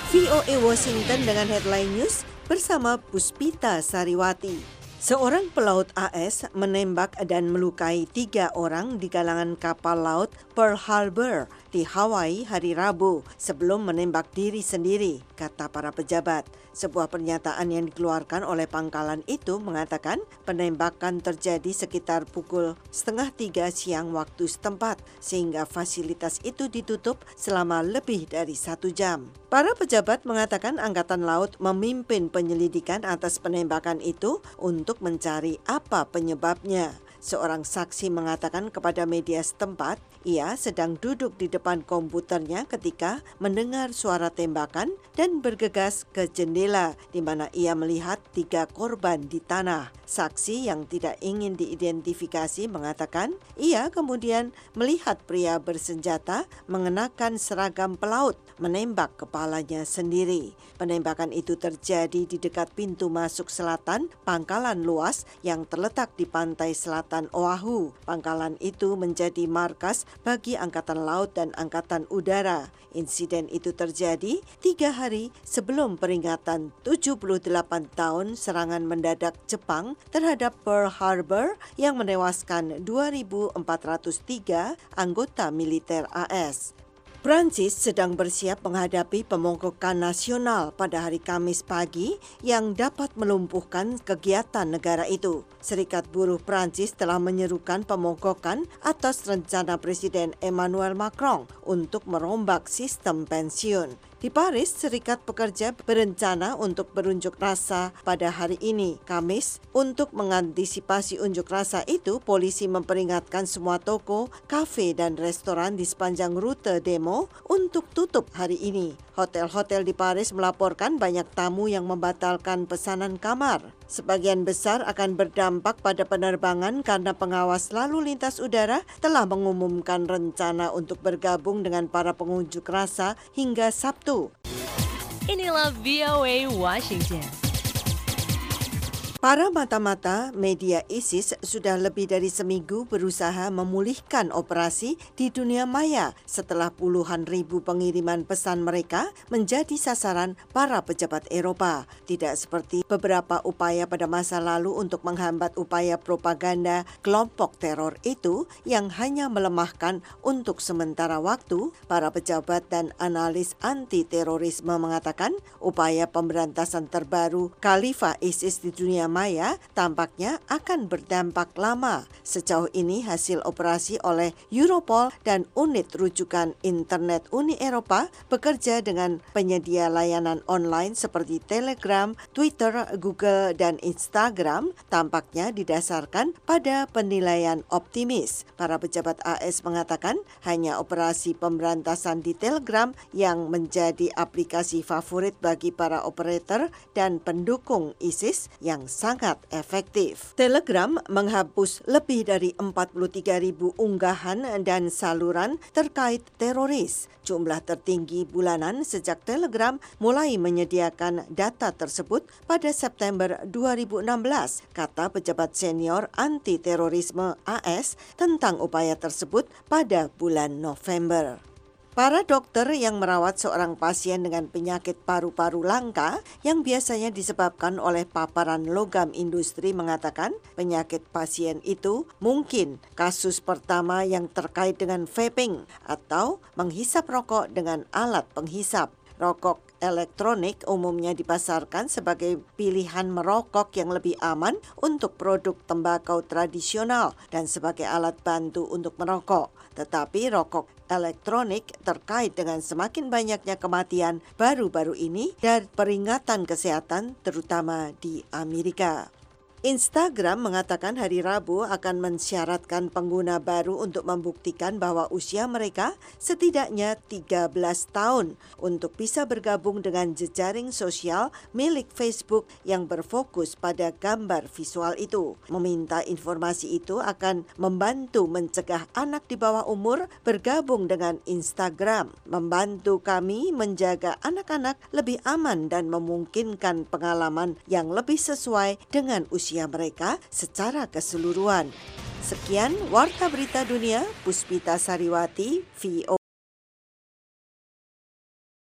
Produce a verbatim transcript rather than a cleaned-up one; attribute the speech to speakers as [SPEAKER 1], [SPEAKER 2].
[SPEAKER 1] V O A Washington dengan headline news bersama Puspita Sariwati. Seorang pelaut A S menembak dan melukai tiga orang di galangan kapal laut Pearl Harbor di Hawaii hari Rabu sebelum menembak diri sendiri, kata para pejabat. Sebuah pernyataan yang dikeluarkan oleh pangkalan itu mengatakan penembakan terjadi sekitar pukul setengah tiga siang waktu setempat, sehingga fasilitas itu ditutup selama lebih dari satu jam. Para pejabat mengatakan Angkatan Laut memimpin penyelidikan atas penembakan itu untuk mencari apa penyebabnya. Seorang saksi mengatakan kepada media setempat, ia sedang duduk di depan komputernya ketika mendengar suara tembakan dan bergegas ke jendela di mana ia melihat tiga korban di tanah. Saksi yang tidak ingin diidentifikasi mengatakan ia kemudian melihat pria bersenjata mengenakan seragam pelaut menembak kepalanya sendiri. Penembakan itu terjadi di dekat pintu masuk selatan pangkalan luas yang terletak di pantai selatan Oahu. Pangkalan itu menjadi markas bagi Angkatan Laut dan Angkatan Udara. Insiden itu terjadi tiga hari sebelum peringatan tujuh puluh delapan tahun serangan mendadak Jepang terhadap Pearl Harbor yang menewaskan dua ribu empat ratus tiga anggota militer A S. Prancis sedang bersiap menghadapi pemongokan nasional pada hari Kamis pagi yang dapat melumpuhkan kegiatan negara itu. Serikat Buruh Prancis telah menyerukan pemongokan atas rencana Presiden Emmanuel Macron untuk merombak sistem pensiun. Di Paris, Serikat Pekerja berencana untuk berunjuk rasa pada hari ini, Kamis. Untuk mengantisipasi unjuk rasa itu, polisi memperingatkan semua toko, kafe, dan restoran di sepanjang rute demo untuk tutup hari ini. Hotel-hotel di Paris melaporkan banyak tamu yang membatalkan pesanan kamar. Sebagian besar akan berdampak pada penerbangan karena pengawas lalu lintas udara telah mengumumkan rencana untuk bergabung dengan para pengunjuk rasa hingga Sabtu.
[SPEAKER 2] Inilah V O A Washington.
[SPEAKER 1] Para mata-mata media ISIS sudah lebih dari seminggu berusaha memulihkan operasi di dunia maya setelah puluhan ribu pengiriman pesan mereka menjadi sasaran para pejabat Eropa. Tidak seperti beberapa upaya pada masa lalu untuk menghambat upaya propaganda kelompok teror itu yang hanya melemahkan untuk sementara waktu, para pejabat dan analis anti-terorisme mengatakan upaya pemberantasan terbaru Khalifah ISIS di dunia maya tampaknya akan berdampak lama. Sejauh ini hasil operasi oleh Europol dan unit rujukan internet Uni Eropa bekerja dengan penyedia layanan online seperti Telegram, Twitter, Google, dan Instagram tampaknya didasarkan pada penilaian optimis. Para pejabat A S mengatakan hanya operasi pemberantasan di Telegram yang menjadi aplikasi favorit bagi para operator dan pendukung ISIS yang sangat efektif. Telegram menghapus lebih dari empat puluh tiga ribu unggahan dan saluran terkait teroris, jumlah tertinggi bulanan sejak Telegram mulai menyediakan data tersebut pada September dua ribu enam belas, kata pejabat senior anti-terorisme A S tentang upaya tersebut pada bulan November. Para dokter yang merawat seorang pasien dengan penyakit paru-paru langka yang biasanya disebabkan oleh paparan logam industri mengatakan penyakit pasien itu mungkin kasus pertama yang terkait dengan vaping atau menghisap rokok dengan alat penghisap. Rokok elektronik umumnya dipasarkan sebagai pilihan merokok yang lebih aman untuk produk tembakau tradisional dan sebagai alat bantu untuk merokok. Tetapi rokok elektronik terkait dengan semakin banyaknya kematian baru-baru ini dari peringatan kesehatan terutama di Amerika. Instagram mengatakan hari Rabu akan mensyaratkan pengguna baru untuk membuktikan bahwa usia mereka setidaknya tiga belas tahun untuk bisa bergabung dengan jejaring sosial milik Facebook yang berfokus pada gambar visual itu. Meminta informasi itu akan membantu mencegah anak di bawah umur bergabung dengan Instagram, membantu kami menjaga anak-anak lebih aman dan memungkinkan pengalaman yang lebih sesuai dengan usia mereka secara keseluruhan. Sekian Warta Berita Dunia, Puspita Sariwati, V O A.